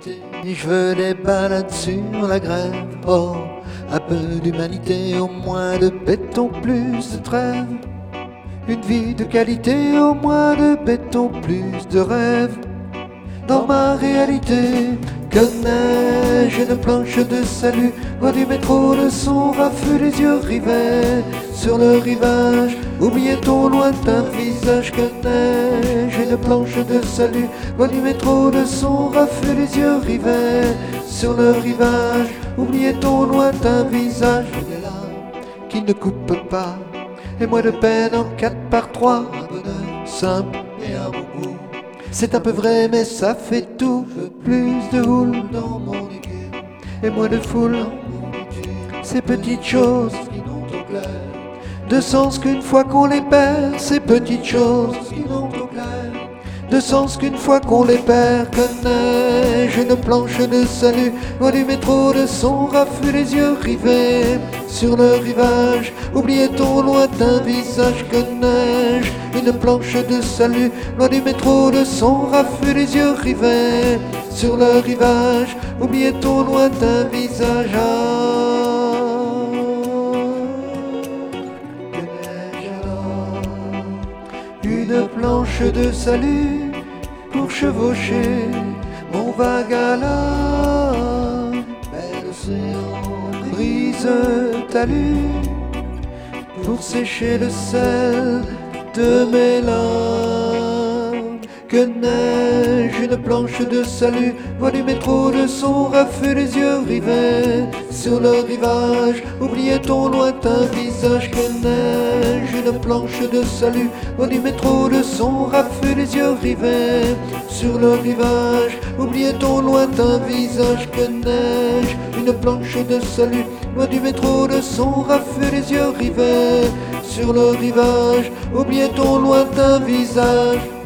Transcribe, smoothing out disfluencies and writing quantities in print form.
d'humanité. Je veux des balades sur la grève, oh, un peu d'humanité, au moins de béton, plus de trêve. Une vie de qualité, au moins de béton, plus de rêve. Dans ma réalité, que neige, une planche de salut, voix du métro, le son raffut, les yeux rivés sur le rivage. Oubliez ton lointain visage, que neige, une planche de salut, voix du métro, le son raffut, les yeux rivés sur le rivage. Oubliez ton lointain visage, des larmes qui ne coupent pas, et moins de peine en 4x3, un bonheur simple et un bon goût. C'est un peu vrai mais ça fait tout. Plus de houle dans mon équipe et moins de foule. Ces petites choses qui n'ont au clair de sens qu'une fois qu'on les perd. Ces petites choses qui n'ont au clair de sens qu'une fois qu'on les perd. Que neige, une planche de salut, voix du métro, de son raffut, les yeux rivés sur le rivage. Oubliez ton lointain visage, que neige, une planche de salut, loin du métro, de son raffut, les yeux rivés sur le rivage. Oubliez ton lointain visage. Que neige alors, une planche de salut pour chevaucher mon vague à la bel océan. Brise talus pour sécher le sel de mes larmes. Que neige, une planche de salut, voix du métro, de son raffut, les yeux rivés sur le rivage. Oubliez ton lointain visage. Que neige, une planche de salut, voix du métro, de son raffut, les yeux rivés sur le rivage. Oubliez ton lointain visage. Que neige, une planche de salut, loin du métro, de son raffut, les yeux rivés sur le rivage. Oubliez ton lointain visage.